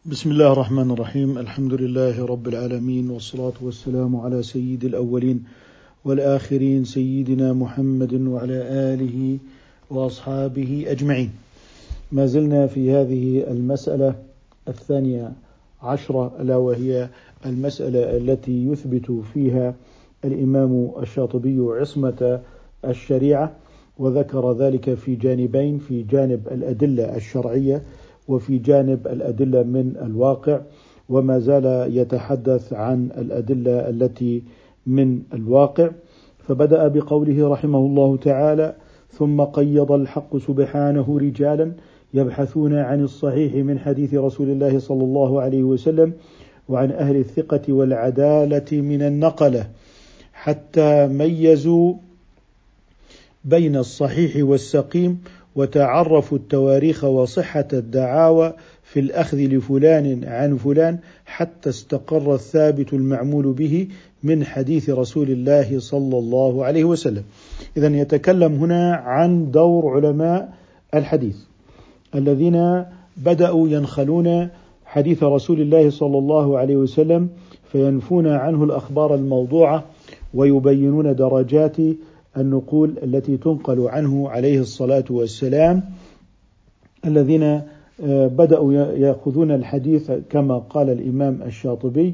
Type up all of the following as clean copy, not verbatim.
بسم الله الرحمن الرحيم. الحمد لله رب العالمين، والصلاة والسلام على سيد الأولين والآخرين سيدنا محمد وعلى آله وأصحابه أجمعين. ما زلنا في هذه المسألة 12 ألا وهي المسألة التي يثبت فيها الإمام الشاطبي عصمة الشريعة، وذكر ذلك في جانبين: في جانب الأدلة الشرعية وفي جانب الأدلة من الواقع، وما زال يتحدث عن الأدلة التي من الواقع. فبدأ بقوله رحمه الله تعالى: ثم قيض الحق سبحانه رجالا يبحثون عن الصحيح من حديث رسول الله صلى الله عليه وسلم وعن أهل الثقة والعدالة من النقلة حتى ميزوا بين الصحيح والسقيم، وتعرفوا التواريخ وصحة الدعاوى في الأخذ لفلان عن فلان حتى استقر الثابت المعمول به من حديث رسول الله صلى الله عليه وسلم. إذن يتكلم هنا عن دور علماء الحديث الذين بدأوا ينخلون حديث رسول الله صلى الله عليه وسلم فينفون عنه الأخبار الموضوعة ويبينون درجات النقول التي تنقل عنه عليه الصلاة والسلام، الذين بدأوا يأخذون الحديث كما قال الإمام الشاطبي: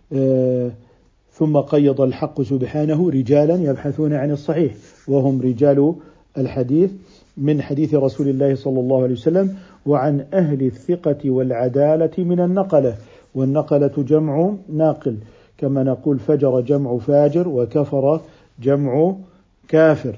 ثم قيض الحق سبحانه رجالا يبحثون عن الصحيح، وهم رجال الحديث من حديث رسول الله صلى الله عليه وسلم، وعن أهل الثقة والعدالة من النقلة. والنقلة جمع ناقل، كما نقول فجر جمع فاجر وكفر جمع كافر.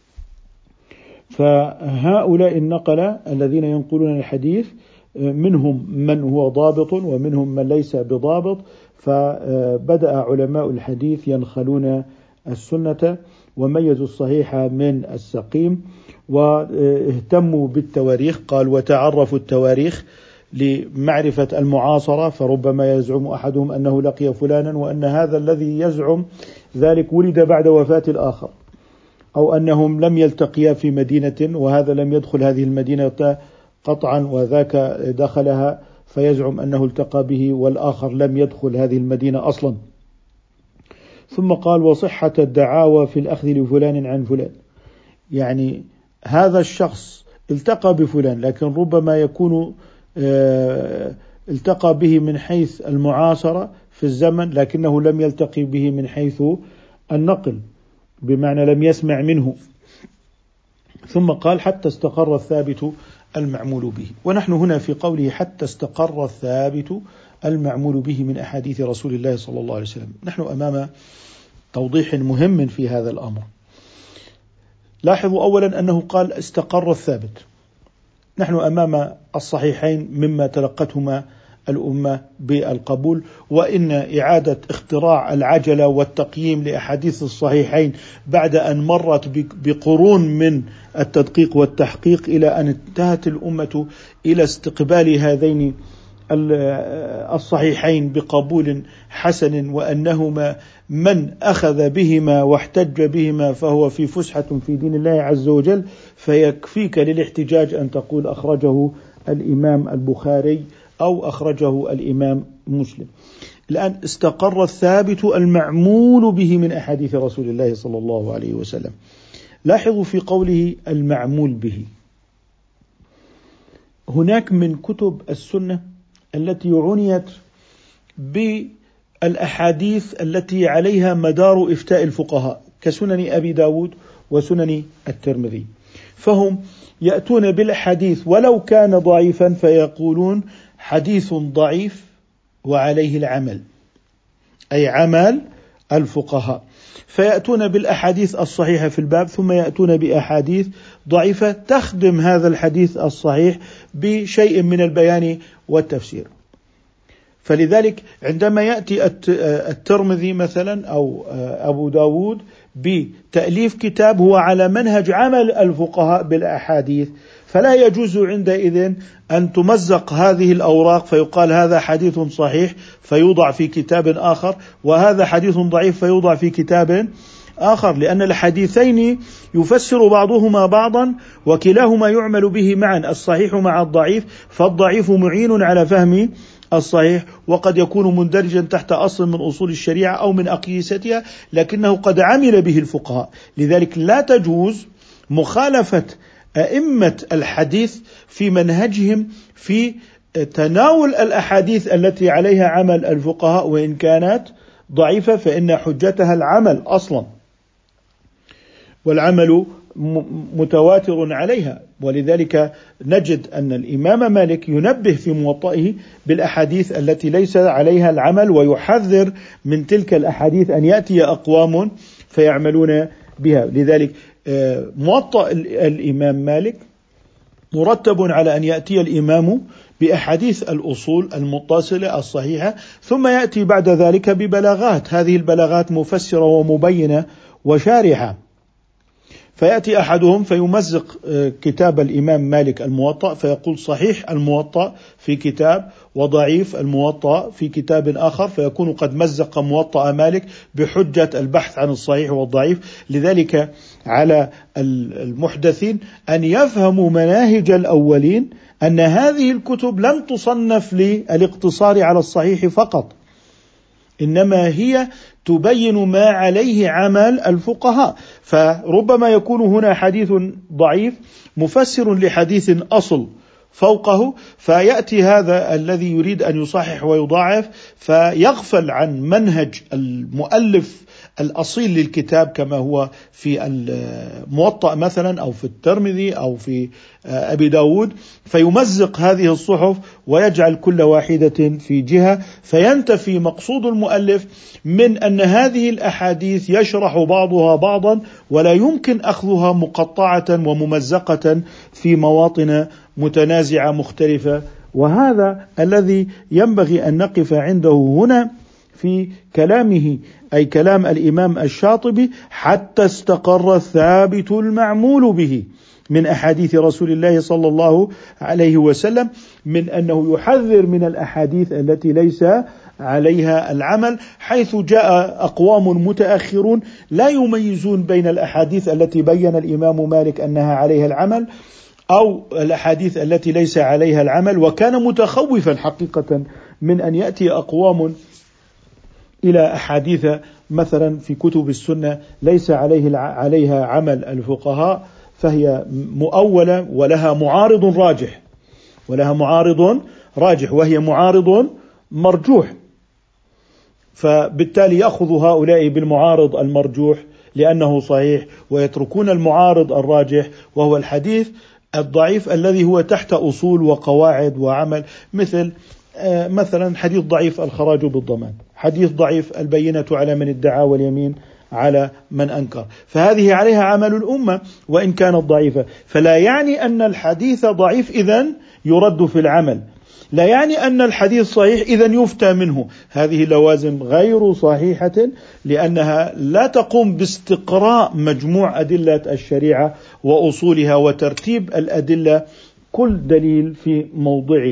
فهؤلاء النقلة الذين ينقلون الحديث منهم من هو ضابط ومنهم من ليس بضابط، فبدأ علماء الحديث ينخلون السنة وميزوا الصحيح من السقيم، واهتموا بالتواريخ. قال: وتعرفوا التواريخ لمعرفة المعاصرة، فربما يزعم أحدهم أنه لقي فلانا وأن هذا الذي يزعم ذلك ولد بعد وفاة الآخر، أو أنهم لم يلتقيا في مدينة وهذا لم يدخل هذه المدينة قطعا وذاك دخلها، فيزعم أنه التقى به والآخر لم يدخل هذه المدينة أصلا. ثم قال: وصحة الدعاوى في الأخذ لفلان عن فلان، يعني هذا الشخص التقى بفلان لكن ربما يكون التقى به من حيث المعاصرة في الزمن، لكنه لم يلتقي به من حيث النقل، بمعنى لم يسمع منه. ثم قال: حتى استقر الثابت المعمول به. ونحن هنا في قوله حتى استقر الثابت المعمول به من أحاديث رسول الله صلى الله عليه وسلم، نحن أمام توضيح مهم في هذا الأمر. لاحظوا أولا أنه قال استقر الثابت. نحن أمام الصحيحين مما تلقتهما الأمة بالقبول، وإن إعادة اختراع العجلة والتقييم لأحاديث الصحيحين بعد أن مرت بقرون من التدقيق والتحقيق إلى أن انتهت الأمة إلى استقبال هذين الصحيحين بقبول حسن، وأنهما من أخذ بهما واحتج بهما فهو في فسحة في دين الله عز وجل، فيكفيك للاحتجاج أن تقول أخرجه الإمام البخاري أو أخرجه الإمام مسلم. الآن استقر الثابت المعمول به من أحاديث رسول الله صلى الله عليه وسلم. لاحظوا في قوله المعمول به، هناك من كتب السنة التي عنيت بالأحاديث التي عليها مدار إفتاء الفقهاء كسنن أبي داود وسنن الترمذي، فهم يأتون بالحديث ولو كان ضعيفا فيقولون حديث ضعيف وعليه العمل، أي عمل الفقهاء، فيأتون بالأحاديث الصحيحة في الباب ثم يأتون بأحاديث ضعيفة تخدم هذا الحديث الصحيح بشيء من البيان والتفسير. فلذلك عندما يأتي الترمذي مثلا أو أبو داود بتأليف كتاب هو على منهج عمل الفقهاء بالأحاديث، فلا يجوز عندئذ أن تمزق هذه الأوراق فيقال هذا حديث صحيح فيوضع في كتاب آخر، وهذا حديث ضعيف فيوضع في كتاب آخر، لأن الحديثين يفسر بعضهما بعضا وكلاهما يعمل به معا، الصحيح مع الضعيف، فالضعيف معين على فهم الصحيح، وقد يكون مندرجا تحت أصل من أصول الشريعة أو من أقيستها، لكنه قد عمل به الفقهاء. لذلك لا تجوز مخالفة أئمة الحديث في منهجهم في تناول الأحاديث التي عليها عمل الفقهاء، وإن كانت ضعيفة فإن حجتها العمل أصلا، والعمل متواتر عليها. ولذلك نجد أن الإمام مالك ينبه في موطئه بالأحاديث التي ليس عليها العمل، ويحذر من تلك الأحاديث أن يأتي أقوام فيعملون بها. لذلك موطأ الإمام مالك مرتب على أن يأتي الإمام بأحاديث الأصول المتصلة الصحيحة، ثم يأتي بعد ذلك ببلاغات، هذه البلاغات مفسرة ومبينة وشارحة. فيأتي أحدهم فيمزق كتاب الإمام مالك الموطأ، فيقول صحيح الموطأ في كتاب وضعيف الموطأ في كتاب آخر، فيكون قد مزق موطأ مالك بحجة البحث عن الصحيح والضعيف. لذلك على المحدثين أن يفهموا مناهج الأولين، أن هذه الكتب لم تصنف للاقتصار على الصحيح فقط، إنما هي تبين ما عليه عمل الفقهاء. فربما يكون هنا حديث ضعيف مفسر لحديث أصل فوقه، فيأتي هذا الذي يريد أن يصحح ويضاعف فيغفل عن منهج المؤلف الأصيل للكتاب، كما هو في الموطأ مثلا أو في الترمذي أو في أبي داود، فيمزق هذه الصحف ويجعل كل واحدة في جهة، فينتفي مقصود المؤلف من أن هذه الأحاديث يشرح بعضها بعضا، ولا يمكن أخذها مقطعة وممزقة في مواطن متنازعة مختلفة. وهذا الذي ينبغي أن نقف عنده هنا في كلامه، أي كلام الإمام الشاطبي، حتى استقر الثابت المعمول به من أحاديث رسول الله صلى الله عليه وسلم، من أنه يحذر من الأحاديث التي ليس عليها العمل، حيث جاء أقوام متأخرون لا يميزون بين الأحاديث التي بين الإمام مالك أنها عليها العمل أو الأحاديث التي ليس عليها العمل، وكان متخوفا حقيقة من أن يأتي أقوام إلى أحاديث مثلا في كتب السنة ليس عليها عمل الفقهاء، فهي مؤولة ولها معارض راجح وهي معارض مرجوح، فبالتالي يأخذ هؤلاء بالمعارض المرجوح لأنه صحيح، ويتركون المعارض الراجح وهو الحديث الضعيف الذي هو تحت أصول وقواعد وعمل، مثلا حديث ضعيف الخراج بالضمان، حديث ضعيف البينة على من ادعى واليمين على من أنكر، فهذه عليها عمل الأمة وإن كانت ضعيفة. فلا يعني أن الحديث ضعيف إذن يرد في العمل، لا يعني أن الحديث صحيح إذن يفتى منه. هذه لوازم غير صحيحة، لأنها لا تقوم باستقراء مجموع أدلة الشريعة وأصولها وترتيب الأدلة كل دليل في موضعه.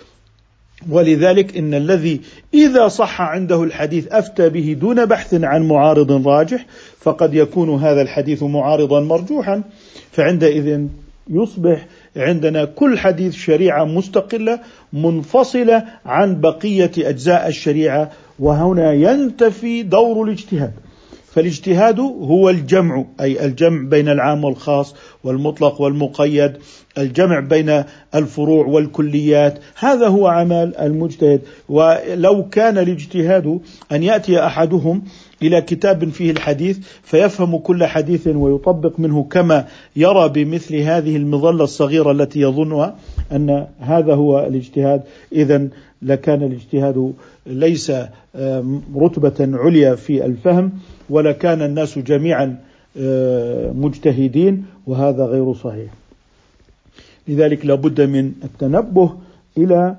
ولذلك إن الذي إذا صح عنده الحديث أفتى به دون بحث عن معارض راجح، فقد يكون هذا الحديث معارضا مرجوحا، فعندئذ يصبح عندنا كل حديث شريعة مستقلة منفصلة عن بقية أجزاء الشريعة، وهنا ينتفي دور الاجتهاد. فالاجتهاد هو الجمع، أي الجمع بين العام والخاص والمطلق والمقيد، الجمع بين الفروع والكليات، هذا هو عمل المجتهد. ولو كان الاجتهاد أن يأتي أحدهم إلى كتاب فيه الحديث فيفهم كل حديث ويطبق منه كما يرى بمثل هذه المظلة الصغيرة التي يظنها أن هذا هو الاجتهاد، إذن لكان الاجتهاد ليس رتبة عليا في الفهم، ولكان الناس جميعا مجتهدين، وهذا غير صحيح. لذلك لابد من التنبه إلى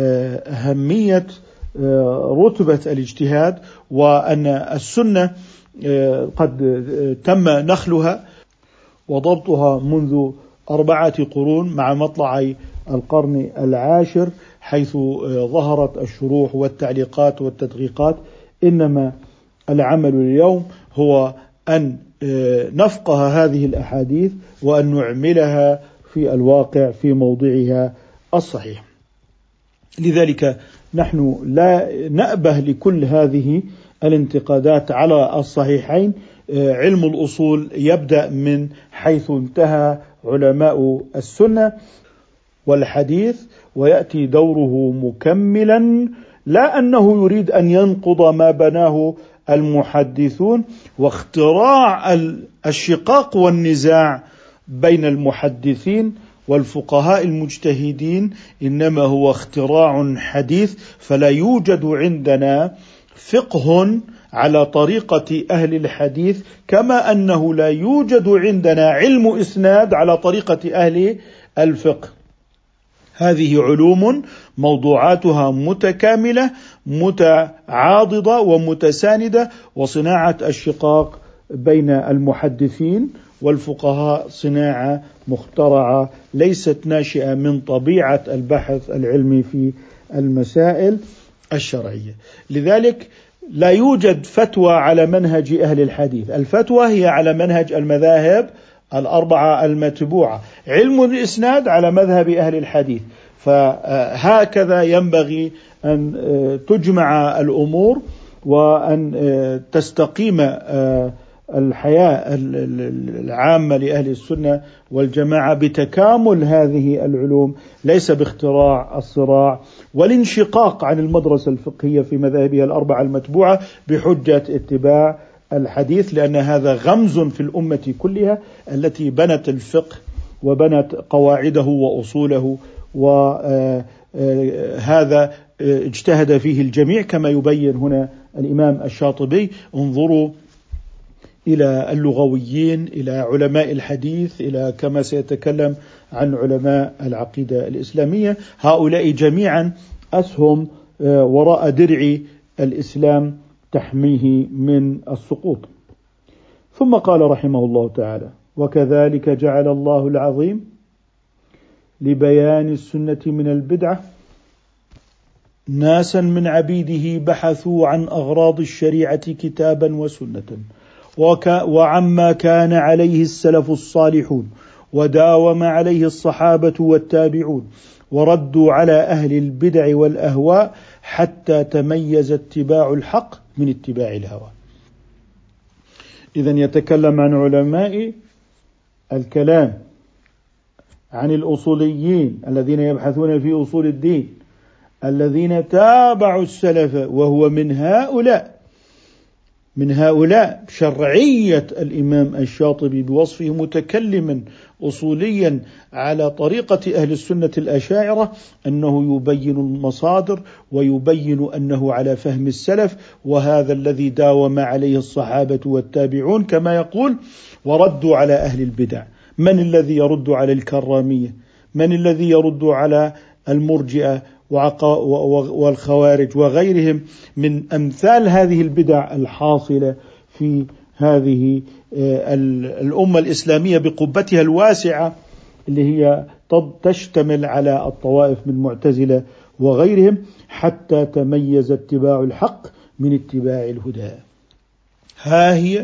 أهمية رتبة الاجتهاد، وأن السنة قد تم نخلها وضبطها منذ 4 قرون مع مطلع القرن 10، حيث ظهرت الشروح والتعليقات والتدقيقات. إنما العمل اليوم هو أن نفقه هذه الأحاديث وأن نعملها في الواقع في موضعها الصحيح. لذلك نحن لا نأبه لكل هذه الانتقادات على الصحيحين. علم الأصول يبدأ من حيث انتهى علماء السنة والحديث، ويأتي دوره مكملا، لا أنه يريد أن ينقض ما بناه المحدثون واختراع الشقاق والنزاع بين المحدثين والفقهاء المجتهدين، إنما هو اختراع حديث. فلا يوجد عندنا فقه على طريقة أهل الحديث، كما أنه لا يوجد عندنا علم إسناد على طريقة أهل الفقه. هذه علوم موضوعاتها متكاملة متعاضدة ومتساندة، وصناعة الشقاق بين المحدثين والفقهاء صناعة مخترعة ليست ناشئة من طبيعة البحث العلمي في المسائل الشرعية. لذلك لا يوجد فتوى على منهج أهل الحديث، الفتوى هي على منهج المذاهب الأربعة المتبوعة. علم الإسناد على مذهب أهل الحديث. فهكذا ينبغي أن تجمع الأمور وأن تستقيم الحياة العامة لأهل السنة والجماعة بتكامل هذه العلوم، ليس باختراع الصراع والانشقاق عن المدرسة الفقهية في مذاهبها الأربعة المتبوعة بحجة اتباع الحديث، لأن هذا غمز في الأمة كلها التي بنت الفقه وبنت قواعده وأصوله، وهذا اجتهد فيه الجميع كما يبين هنا الإمام الشاطبي. انظروا إلى اللغويين، إلى علماء الحديث، إلى كما سيتكلم عن علماء العقيدة الإسلامية، هؤلاء جميعا أسهم وراء درع الإسلام تحميه من السقوط. ثم قال رحمه الله تعالى: وكذلك جعل الله العظيم لبيان السنة من البدعة ناسا من عبيده بحثوا عن أغراض الشريعة كتابا وسنة وعما كان عليه السلف الصالحون وداوم عليه الصحابة والتابعون، وردوا على أهل البدع والأهواء حتى تميز اتباع الحق من اتباع الهوى. إذن يتكلم عن علماء الكلام، عن الأصوليين الذين يبحثون في أصول الدين الذين تابعوا السلف، وهو من هؤلاء شرعية الإمام الشاطبي بوصفه متكلما أصوليا على طريقة أهل السنة الأشاعرة، أنه يبين المصادر ويبين أنه على فهم السلف، وهذا الذي داوم عليه الصحابة والتابعون. كما يقول: وردوا على أهل البدع. من الذي يرد على الكرامية؟ من الذي يرد على المرجئة والخوارج وغيرهم من أمثال هذه البدع الحاصلة في هذه الأمة الإسلامية بقبتها الواسعة، اللي هي تشتمل على الطوائف من معتزلة وغيرهم، حتى تميز اتباع الحق من اتباع الهدى. ها هي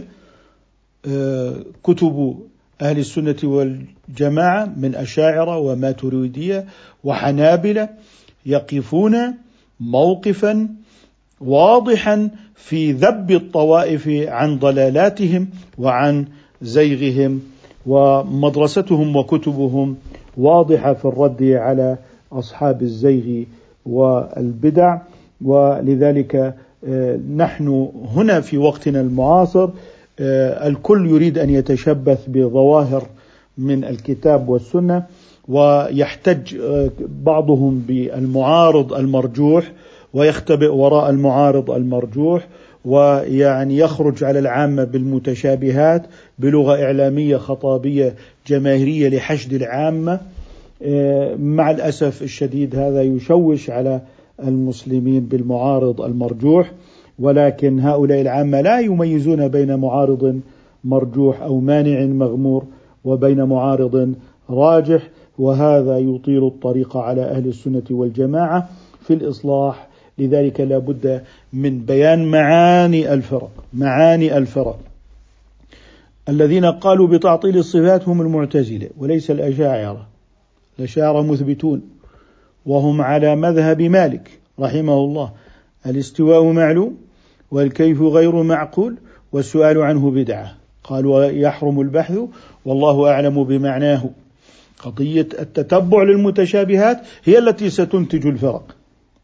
كتب أهل السنة والجماعة من أشاعرة وماتريدية وحنابلة يقفون موقفا واضحا في ذب الطوائف عن ضلالاتهم وعن زيغهم، ومدرستهم وكتبهم واضحة في الرد على أصحاب الزيغ والبدع. ولذلك نحن هنا في وقتنا المعاصر الكل يريد أن يتشبث بظواهر من الكتاب والسنة، ويحتج بعضهم بالمعارض المرجوح ويختبئ وراء المعارض المرجوح، ويعني يخرج على العامة بالمتشابهات بلغة إعلامية خطابية جماهيرية لحشد العامة. مع الأسف الشديد هذا يشوش على المسلمين بالمعارض المرجوح، ولكن هؤلاء العامة لا يميزون بين معارض مرجوح أو مانع مغمور وبين معارض راجح، وهذا يطيل الطريق على أهل السنة والجماعة في الإصلاح. لذلك لا بد من بيان معاني الفرق. الذين قالوا بتعطيل الصفات هم المعتزلة وليس الأشاعرة. الأشاعرة مثبتون وهم على مذهب مالك رحمه الله: الاستواء معلوم والكيف غير معقول والسؤال عنه بدعة. قال: ويحرم البحث والله أعلم بمعناه. قضية التتبع للمتشابهات هي التي ستنتج الفرق،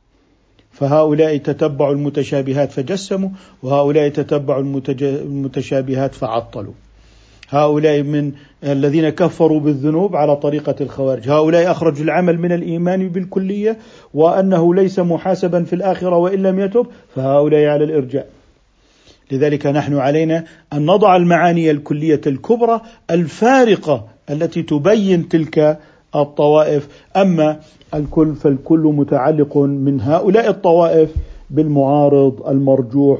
فهؤلاء تتبعوا المتشابهات فجسموا، وهؤلاء تتبعوا المتشابهات فعطلوا. هؤلاء من الذين كفروا بالذنوب على طريقة الخوارج، هؤلاء أخرجوا العمل من الإيمان بالكلية وأنه ليس محاسبا في الآخرة وإن لم يتب، فهؤلاء على الإرجاء. لذلك نحن علينا أن نضع المعاني الكلية الكبرى الفارقة التي تبين تلك الطوائف. أما الكل فالكل متعلق من هؤلاء الطوائف بالمعارض المرجوح،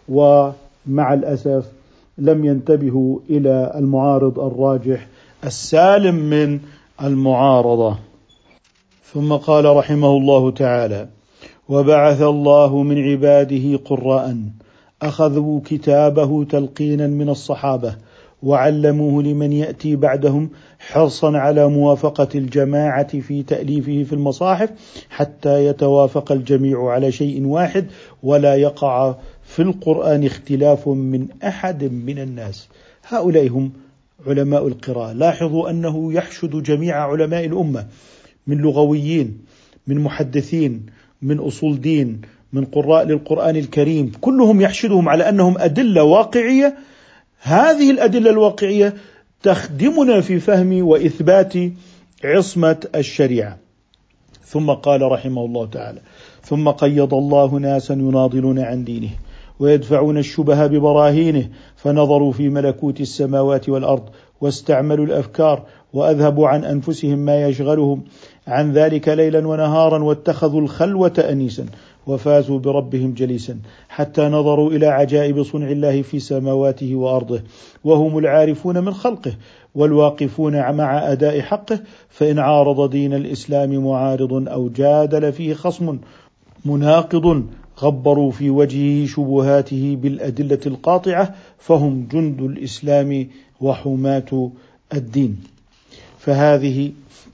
ومع الأسف لم ينتبهوا إلى المعارض الراجح السالم من المعارضة. ثم قال رحمه الله تعالى: وبعث الله من عباده قراء أخذوا كتابه تلقينا من الصحابة وعلموه لمن يأتي بعدهم، حرصا على موافقة الجماعة في تأليفه في المصاحف حتى يتوافق الجميع على شيء واحد ولا يقع في القرآن اختلاف من أحد من الناس. هؤلاء هم علماء القراءة. لاحظوا أنه يحشد جميع علماء الأمة من لغويين، من محدثين، من أصول دين، من قراء للقرآن الكريم، كلهم يحشدهم على أنهم أدلة واقعية. هذه الأدلة الواقعية تخدمنا في فهم وإثبات عصمة الشريعة. ثم قال رحمه الله تعالى: ثم قيض الله ناسا يناضلون عن دينه ويدفعون الشبه ببراهينه، فنظروا في ملكوت السماوات والأرض واستعملوا الأفكار وأذهبوا عن أنفسهم ما يشغلهم عن ذلك ليلا ونهارا، واتخذوا الخلوة أنيسا وفازوا بربهم جليسا، حتى نظروا إلى عجائب صنع الله في سماواته وأرضه، وهم العارفون من خلقه والواقفون مع أداء حقه. فإن عارض دين الإسلام معارض أو جادل فيه خصم مناقض غبروا في وجهه شبهاته بالأدلة القاطعة، فهم جند الإسلام وحماة الدين. فهذه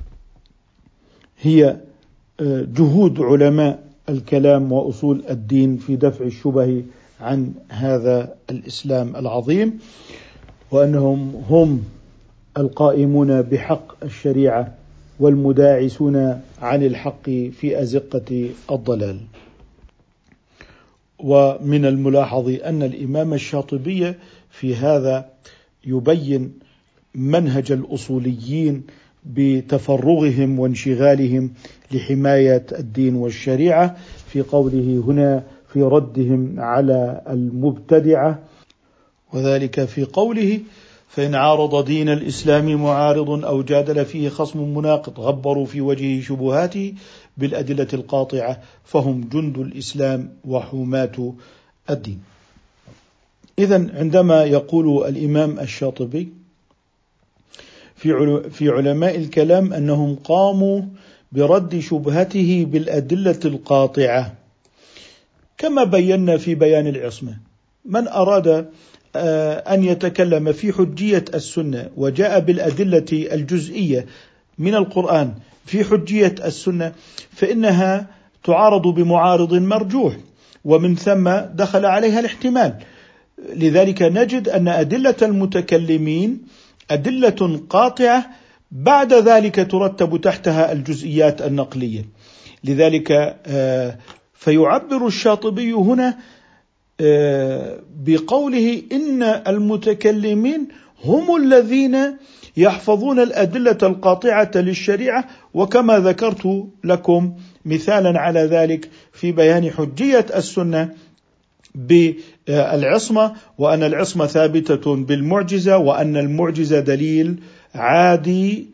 هي جهود علماء الكلام وأصول الدين في دفع الشبه عن هذا الإسلام العظيم، وأنهم هم القائمون بحق الشريعة والمداعسون عن الحق في أزقة الضلال. ومن الملاحظ أن الإمام الشاطبي في هذا يبين منهج الأصوليين بتفرغهم وانشغالهم لحماية الدين والشريعة في قوله هنا في ردهم على المبتدعة، وذلك في قوله: فإن عارض دين الإسلام معارض أو جادل فيه خصم مناقض غبروا في وجهه شبهاته بالأدلة القاطعة، فهم جند الإسلام وحماة الدين. إذن عندما يقول الإمام الشاطبي في علماء الكلام أنهم قاموا برد شبهته بالأدلة القاطعة، كما بينا في بيان العصمة، من أراد أن يتكلم في حجية السنة وجاء بالأدلة الجزئية من القرآن في حجية السنة فإنها تعارض بمعارض مرجوح، ومن ثم دخل عليها الاحتمال. لذلك نجد أن أدلة المتكلمين أدلة قاطعة، بعد ذلك ترتب تحتها الجزئيات النقلية. لذلك فيعبر الشاطبي هنا بقوله إن المتكلمين هم الذين يحفظون الأدلة القاطعة للشريعة، وكما ذكرت لكم مثالا على ذلك في بيان حجية السنة بالعصمة، وأن العصمة ثابتة بالمعجزة، وأن المعجزة دليل عادي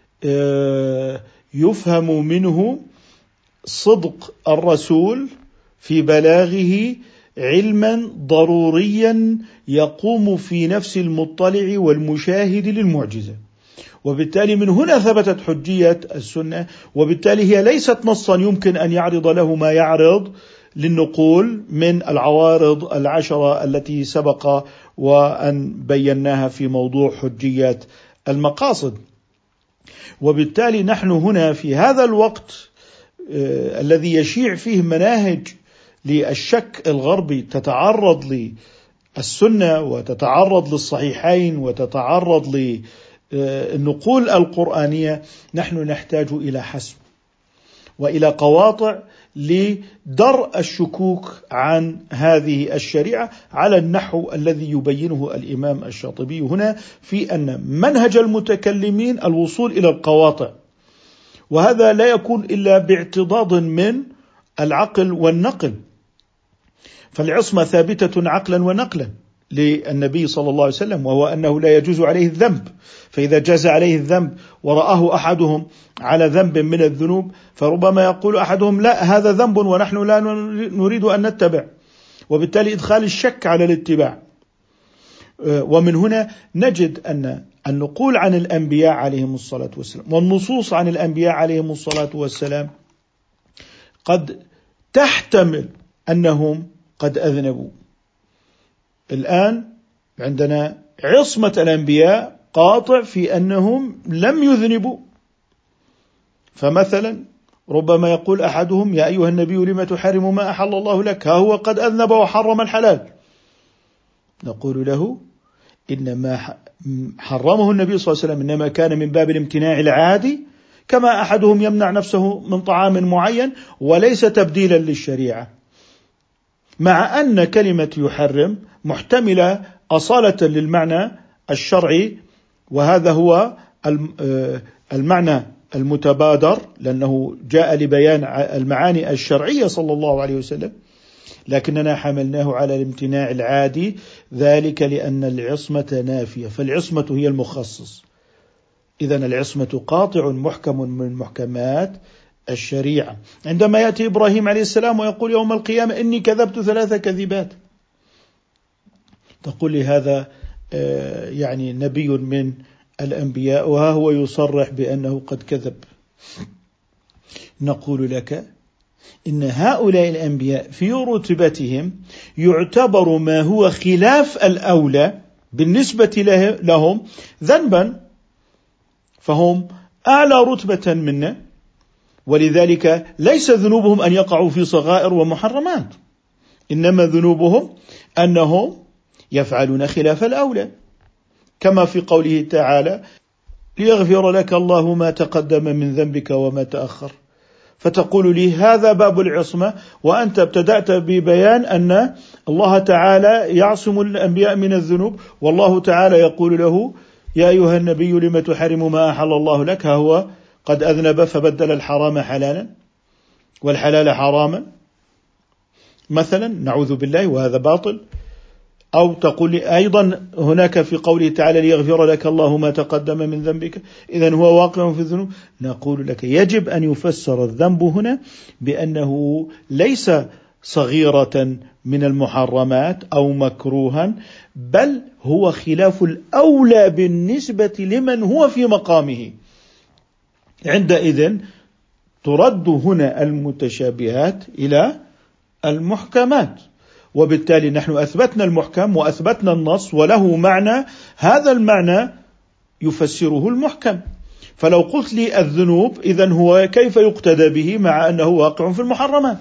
يفهم منه صدق الرسول في بلاغه علما ضروريا يقوم في نفس المطلع والمشاهد للمعجزة، وبالتالي من هنا ثبتت حجية السنة، وبالتالي هي ليست نصا يمكن أن يعرض له ما يعرض للنقول من العوارض العشرة التي سبق وأن بيناها في موضوع حجية المقاصد. وبالتالي نحن هنا في هذا الوقت الذي يشيع فيه مناهج للشك الغربي تتعرض للسنة وتتعرض للصحيحين وتتعرض للنقول القرآنية، نحن نحتاج إلى حسم وإلى قواطع لدرء الشكوك عن هذه الشريعة على النحو الذي يبينه الإمام الشاطبي هنا، في أن منهج المتكلمين الوصول إلى القواطع، وهذا لا يكون إلا باعتضاد من العقل والنقل. فالعصمة ثابتة عقلا ونقلا للنبي صلى الله عليه وسلم، وهو أنه لا يجوز عليه الذنب، فإذا جاز عليه الذنب ورآه أحدهم على ذنب من الذنوب فربما يقول أحدهم لا هذا ذنب ونحن لا نريد أن نتبع، وبالتالي إدخال الشك على الاتباع. ومن هنا نجد أن النقول عن الأنبياء عليهم الصلاة والسلام والنصوص عن الأنبياء عليهم الصلاة والسلام قد تحتمل أنهم قد أذنبوا. الآن عندنا عصمة الأنبياء قاطع في أنهم لم يذنبوا، فمثلا ربما يقول أحدهم يا أيها النبي لم تحرم ما أحل الله لك، ها هو قد أذنب وحرم الحلال. نقول له إنما حرمه النبي صلى الله عليه وسلم إنما كان من باب الامتناع العادي، كما أحدهم يمنع نفسه من طعام معين، وليس تبديلا للشريعة، مع أن كلمة يحرم محتملة أصالة للمعنى الشرعي، وهذا هو المعنى المتبادر لأنه جاء لبيان المعاني الشرعية صلى الله عليه وسلم، لكننا حملناه على الامتناع العادي، ذلك لأن العصمة نافية، فالعصمة هي المخصص. إذن العصمة قاطع محكم من محكمات الشريعة. عندما يأتي إبراهيم عليه السلام ويقول يوم القيامة إني كذبت 3 كذبات، تقول لي هذا يعني نبي من الأنبياء وها هو يصرح بأنه قد كذب. نقول لك إن هؤلاء الأنبياء في رتبتهم يعتبر ما هو خلاف الأولى بالنسبة لهم ذنبا، فهم أعلى رتبة منا، ولذلك ليس ذنوبهم أن يقعوا في صغائر ومحرمات، إنما ذنوبهم أنهم يفعلون خلاف الأولى، كما في قوله تعالى ليغفر لك الله ما تقدم من ذنبك وما تأخر. فتقول لي هذا باب العصمة، وأنت ابتدأت ببيان أن الله تعالى يعصم الأنبياء من الذنوب، والله تعالى يقول له يا أيها النبي لم تحرم ما أحل الله لك، ها هو قد أذنب فبدل الحرام حلالا والحلال حراما مثلا، نعوذ بالله، وهذا باطل. أو تقول لي أيضا هناك في قوله تعالى ليغفر لك الله ما تقدم من ذنبك، إذن هو واقع في الذنوب. نقول لك يجب أن يفسر الذنب هنا بأنه ليس صغيرة من المحرمات أو مكروها، بل هو خلاف الأولى بالنسبة لمن هو في مقامه. عندئذ ترد هنا المتشابهات إلى المحكمات، وبالتالي نحن أثبتنا المحكم وأثبتنا النص وله معنى، هذا المعنى يفسره المحكم. فلو قلت لي الذنوب إذن هو كيف يقتدى به مع أنه واقع في المحرمات؟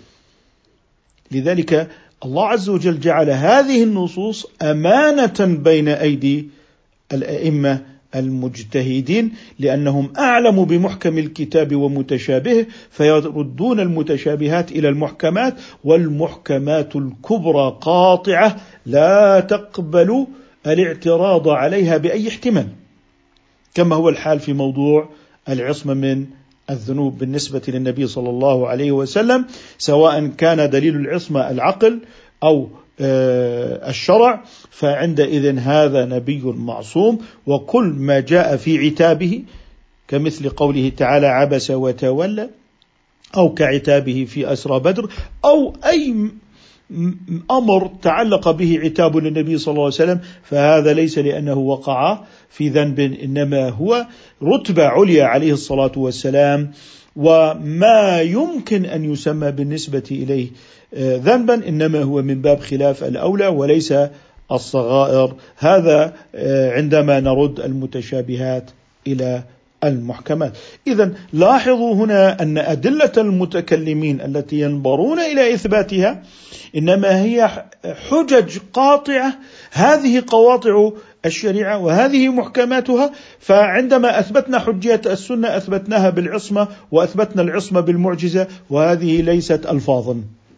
لذلك الله عز وجل جعل هذه النصوص أمانة بين أيدي الأئمة المجتهدين، لأنهم أعلم بمحكم الكتاب ومتشابهه، فيردون المتشابهات إلى المحكمات، والمحكمات الكبرى قاطعة لا تقبل الاعتراض عليها بأي احتمال، كما هو الحال في موضوع العصمة من الذنوب بالنسبة للنبي صلى الله عليه وسلم، سواء كان دليل العصمة العقل أو الشرع، فعندئذ هذا نبي معصوم. وكل ما جاء في عتابه كمثل قوله تعالى عبس وتولى، أو كعتابه في أسرى بدر، أو أي أمر تعلق به عتاب للنبي صلى الله عليه وسلم، فهذا ليس لأنه وقع في ذنب، إنما هو رتبة عليا عليه الصلاة والسلام، وما يمكن أن يسمى بالنسبة إليه ذنبا إنما هو من باب خلاف الأولى وليس الصغائر. هذا عندما نرد المتشابهات إلى المحكمات. إذن لاحظوا هنا أن أدلة المتكلمين التي ينظرون إلى إثباتها إنما هي حجج قاطعة، هذه قواطع الشريعة وهذه محكماتها. فعندما أثبتنا حجية السنة أثبتناها بالعصمة، وأثبتنا العصمة بالمعجزة، وهذه ليست ألفاظا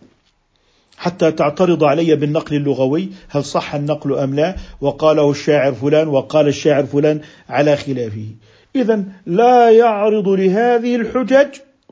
حتى تعترض علي بالنقل اللغوي، هل صح النقل أم لا، وقاله الشاعر فلان وقال الشاعر فلان على خلافه. إذن لا يعرض لهذه الحجج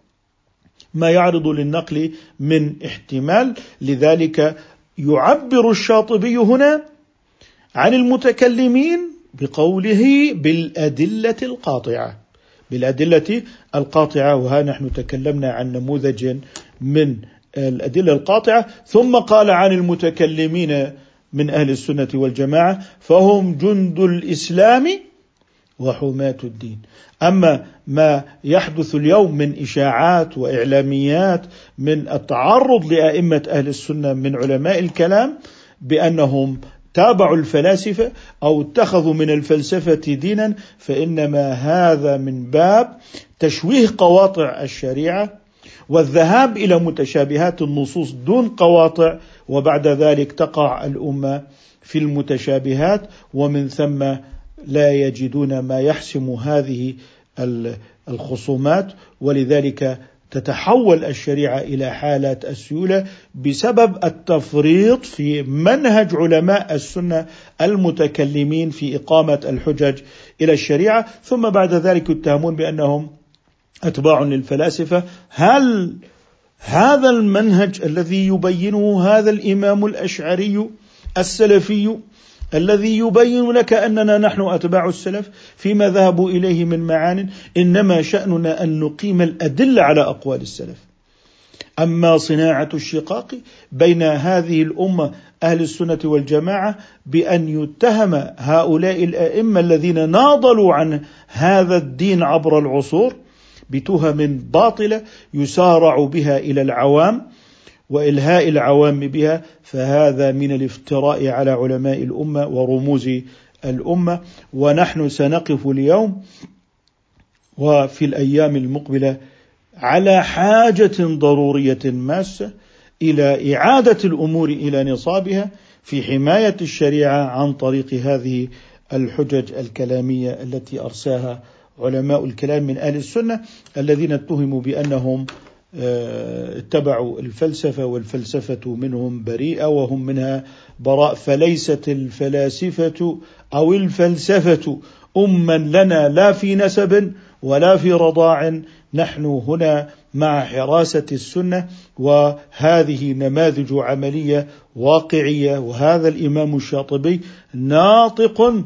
ما يعرض للنقل من احتمال. لذلك يعبر الشاطبي هنا عن المتكلمين بقوله بالأدلة القاطعة، بالأدلة القاطعة. وها نحن تكلمنا عن نموذج من الأدلة القاطعة، ثم قال عن المتكلمين من أهل السنة والجماعة فهم جند الإسلام وحماة الدين. أما ما يحدث اليوم من إشاعات وإعلاميات من التعرض لأئمة أهل السنة من علماء الكلام بأنهم تابعوا الفلاسفة أو اتخذوا من الفلسفة دينا، فإنما هذا من باب تشويه قواطع الشريعة والذهاب إلى متشابهات النصوص دون قواطع، وبعد ذلك تقع الأمة في المتشابهات، ومن ثم لا يجدون ما يحسم هذه الخصومات. ولذلك تتحول الشريعة إلى حالة السيولة بسبب التفريط في منهج علماء السنة المتكلمين في إقامة الحجج إلى الشريعة، ثم بعد ذلك يتهمون بأنهم أتباع للفلاسفة. هل هذا المنهج الذي يبينه هذا الإمام الأشعري السلفي الذي يبين لك أننا نحن أتباع السلف فيما ذهبوا إليه من معان، إنما شأننا أن نقيم الأدلة على أقوال السلف. أما صناعة الشقاق بين هذه الأمة أهل السنة والجماعة بأن يتهم هؤلاء الأئمة الذين ناضلوا عن هذا الدين عبر العصور بتهم باطلة يسارع بها إلى العوام وإلهاء العوام بها، فهذا من الافتراء على علماء الأمة ورموز الأمة. ونحن سنقف اليوم وفي الأيام المقبلة على حاجة ضرورية ماسة إلى إعادة الأمور إلى نصابها في حماية الشريعة عن طريق هذه الحجج الكلامية التي أرساها علماء الكلام من أهل السنة الذين اتهموا بأنهم اتبعوا الفلسفة والفلسفة منهم بريئة وهم منها براء، فليست الفلاسفة أو الفلسفة أما لنا لا في نسب ولا في رضاع. نحن هنا مع حراسة السنة، وهذه نماذج عملية واقعية. وهذا الإمام الشاطبي ناطق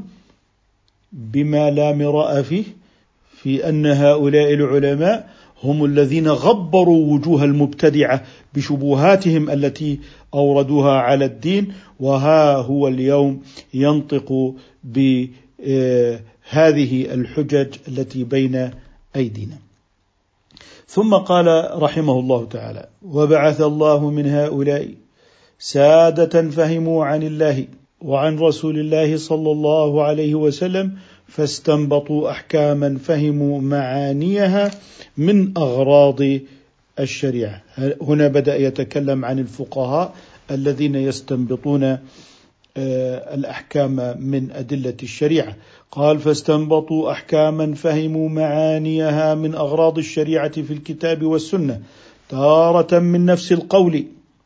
بما لا مراء فيه في أن هؤلاء العلماء هم الذين غبروا وجوه المبتدعة بشبهاتهم التي أوردوها على الدين، وها هو اليوم ينطق بهذه الحجج التي بين أيدينا. ثم قال رحمه الله تعالى: وبعث الله من هؤلاء سادة فهموا عن الله وعن رسول الله صلى الله عليه وسلم فاستنبطوا أحكاما فهموا معانيها من أغراض الشريعة. هنا بدأ يتكلم عن الفقهاء الذين يستنبطون الأحكام من أدلة الشريعة. قال: فاستنبطوا أحكاما فهموا معانيها من أغراض الشريعة في الكتاب والسنة، تارة من نفس القول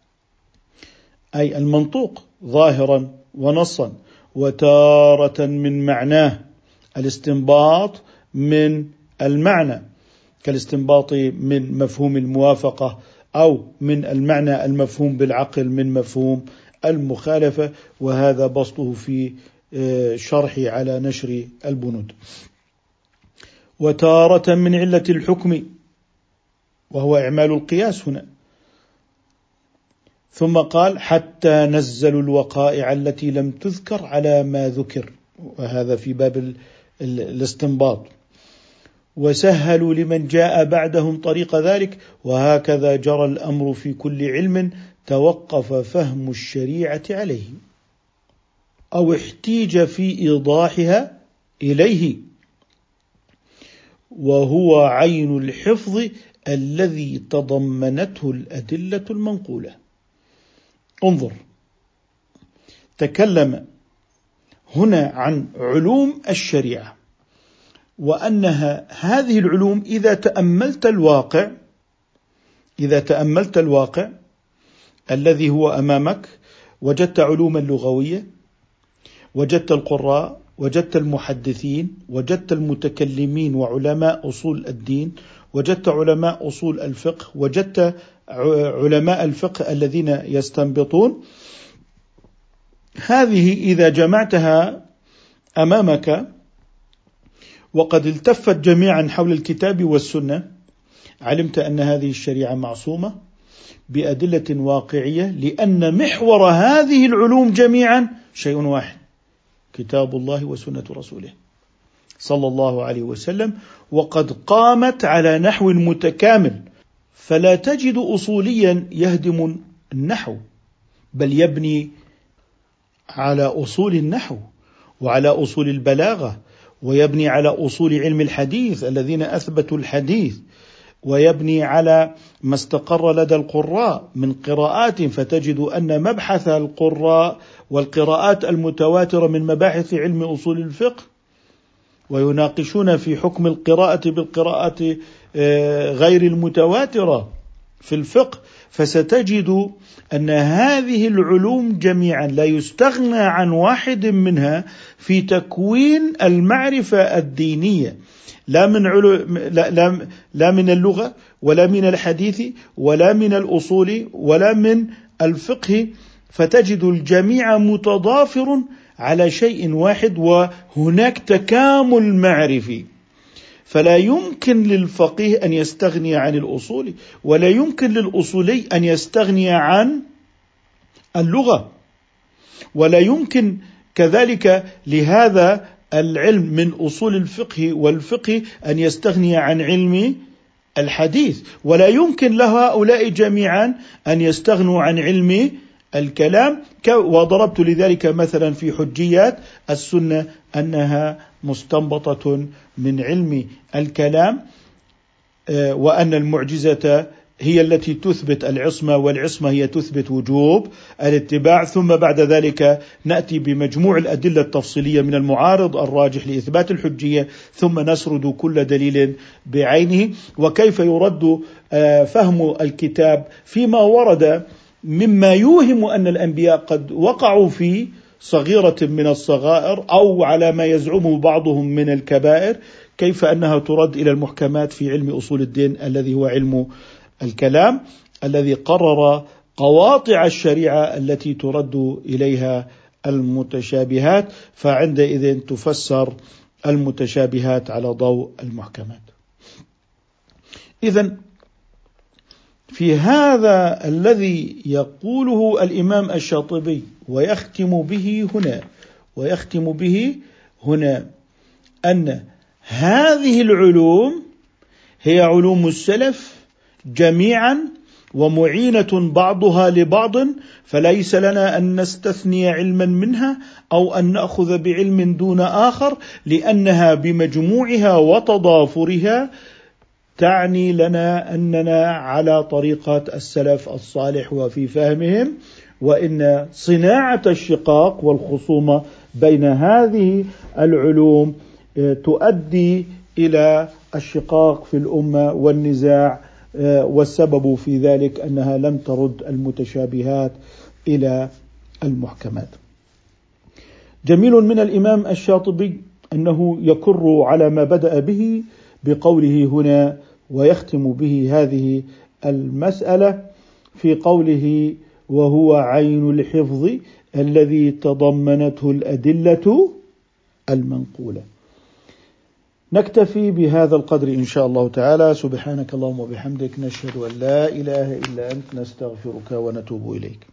أي المنطوق ظاهرا ونصا، وتارة من معناه الاستنباط من المعنى كالاستنباط من مفهوم الموافقة، أو من المعنى المفهوم بالعقل من مفهوم المخالفة. وهذا بسطه في شرح على نشر البنود. وتارة من علة الحكم وهو إعمال القياس هنا. ثم قال: حتى نزلوا الوقائع التي لم تذكر على ما ذكر، وهذا في باب الاستنباط. وسهلوا لمن جاء بعدهم طريق ذلك، وهكذا جرى الأمر في كل علم توقف فهم الشريعة عليه أو احتيج في إيضاحها إليه. وهو عين الحفظ الذي تضمنته الأدلة المنقولة. انظر، تكلم هنا عن علوم الشريعة، وأنها هذه العلوم إذا تأملت الواقع الذي هو أمامك وجدت علوما لغوية، وجدت القراء، وجدت المحدثين، وجدت المتكلمين وعلماء أصول الدين، وجدت علماء أصول الفقه، وجدت علماء الفقه الذين يستنبطون. هذه إذا جمعتها أمامك وقد التفت جميعا حول الكتاب والسنة، علمت أن هذه الشريعة معصومة بأدلة واقعية، لأن محور هذه العلوم جميعا شيء واحد: كتاب الله وسنة رسوله صلى الله عليه وسلم، وقد قامت على نحو متكامل. فلا تجد أصوليا يهدم النحو، بل يبني على أصول النحو وعلى أصول البلاغة، ويبني على أصول علم الحديث الذين أثبتوا الحديث، ويبني على ما استقر لدى القراء من قراءات، فتجد أن مبحث القراء والقراءات المتواترة من مباحث علم أصول الفقه، ويناقشون في حكم القراءة بالقراءات غير المتواترة في الفقه. فستجد أن هذه العلوم جميعا لا يستغنى عن واحد منها في تكوين المعرفة الدينية، لا من اللغة ولا من الحديث ولا من الأصول ولا من الفقه، فتجد الجميع متضافر على شيء واحد، وهناك تكامل معرفي. فلا يمكن للفقيه أن يستغني عن الأصول، ولا يمكن للأصولي أن يستغني عن اللغة، ولا يمكن كذلك لهذا العلم من أصول الفقه والفقه أن يستغني عن علم الحديث، ولا يمكن لهؤلاء جميعا أن يستغنوا عن علم الكلام. وضربت لذلك مثلا في حجيات السنة أنها مستنبطة من علم الكلام، وأن المعجزة هي التي تثبت العصمة، والعصمة هي تثبت وجوب الاتباع. ثم بعد ذلك نأتي بمجموع الأدلة التفصيلية من المعارض الراجح لإثبات الحجية، ثم نسرد كل دليل بعينه، وكيف يرد فهم الكتاب فيما ورد مما يوهم أن الأنبياء قد وقعوا في صغيرة من الصغائر، أو على ما يزعمه بعضهم من الكبائر، كيف أنها ترد إلى المحكمات في علم أصول الدين الذي هو علم الكلام، الذي قرر قواطع الشريعة التي ترد إليها المتشابهات، فعندئذ تفسر المتشابهات على ضوء المحكمات. إذن في هذا الذي يقوله الإمام الشاطبي ويختم به هنا أن هذه العلوم هي علوم السلف جميعا ومعينة بعضها لبعض، فليس لنا أن نستثني علما منها أو أن نأخذ بعلم دون آخر، لأنها بمجموعها وتضافرها تعني لنا أننا على طريقة السلف الصالح وفي فهمهم، وإن صناعة الشقاق والخصومة بين هذه العلوم تؤدي إلى الشقاق في الأمة والنزاع، والسبب في ذلك أنها لم ترد المتشابهات إلى المحكمات. جميل من الإمام الشاطبي أنه يكر على ما بدأ به بقوله هنا ويختم به هذه المسألة في قوله وهو عين الحفظ الذي تضمنته الأدلة المنقولة. نكتفي بهذا القدر إن شاء الله تعالى. سبحانك اللهم وبحمدك، نشهد أن لا إله إلا أنت، نستغفرك ونتوب إليك.